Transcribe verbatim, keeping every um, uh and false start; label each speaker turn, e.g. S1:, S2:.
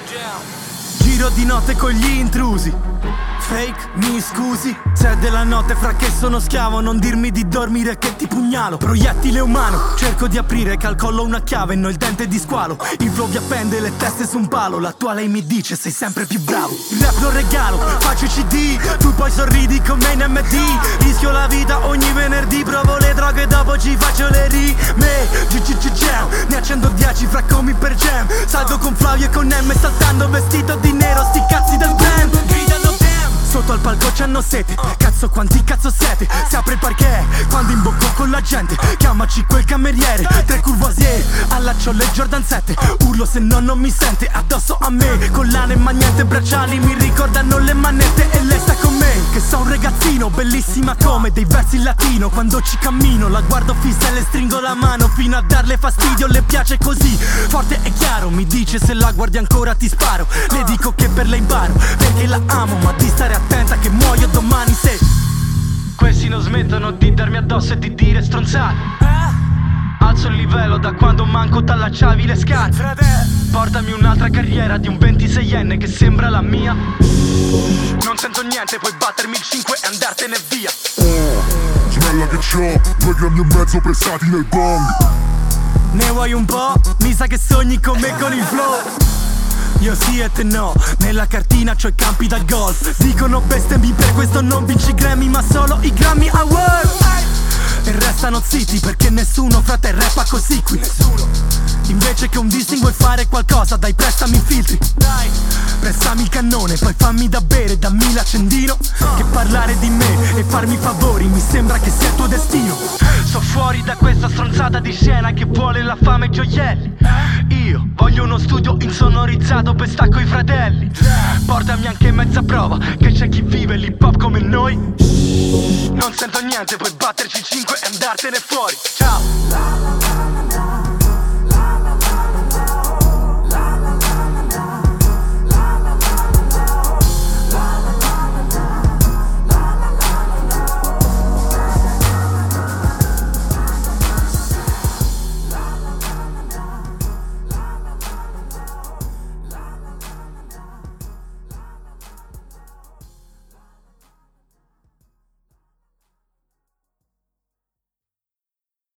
S1: Giro di notte con gli intrusi. Fake, mi scusi, c'è della notte fra che sono schiavo. Non dirmi di dormire che ti pugnalo. Proiettile umano, cerco di aprire, calcolo una chiave, no il dente di squalo. Il flow vi appende le teste su un palo. L'attuale mi dice sei sempre più bravo. Il rap lo regalo, faccio i C D, tu poi sorridi come in M D. Rischio la vita ogni venerdì, provo le droghe dopo ci faccio le rime. G-G-G-Jam, ne accendo dieci fra comi per jam. Salgo con Flavio e con M saltando vestito di nero, sti cazzi del band gridano damn. Sotto al palco c'hanno sete, cazzo quanti cazzo siete. Si apre il parquet, quando imbocco con la gente. Chiamaci quel cameriere, tre Courvoisier, allaccio le Jordan sette. Urlo se no non mi sente, addosso a me collane e magnete, bracciali mi ricordano le manette. E lei sta con me, che so un ragazzino, bellissima come dei versi in latino. Quando ci cammino, la guardo fissa e le stringo la mano fino a darle fastidio, le piace così, forte e chiaro. Mi dice se la guardi ancora ti sparo. Le dico che per lei imparo, perché la amo, ma di stare attenta che muoio domani se questi non smettono di darmi addosso e di dire stronzate. Alzo il livello da quando manco t'allacciavi le scarpe. Portami un'altra carriera di un ventiseienne che sembra la mia. Non sento niente, puoi battermi il cinque e andartene via.
S2: Oh, smella che c'ho, due grammi e mezzo prestati nel bong.
S1: Ne vuoi un po'? Mi sa che sogni con me con il flow. Io sì e te no, nella cartina c'ho i campi da golf. Dicono bestemmie, per questo non vinci Grammy ma solo i Grammy Award. E restano zitti perché nessuno fra te rappa così qui. Invece che un dissing vuoi fare qualcosa, dai prestami i filtri. Dai, prestami il cannone, poi fammi da bere, dammi l'accendino. Che parlare di me e farmi favori mi sembra che sia il tuo destino. So fuori da questa stronzata di scena che vuole la fame e gioielli. Io voglio uno studio insonorizzato per stacco i fratelli. Portami anche mezza prova, che c'è chi vive l'hip hop come noi. Non sento niente, puoi batterci cinque e andartene fuori. Ciao.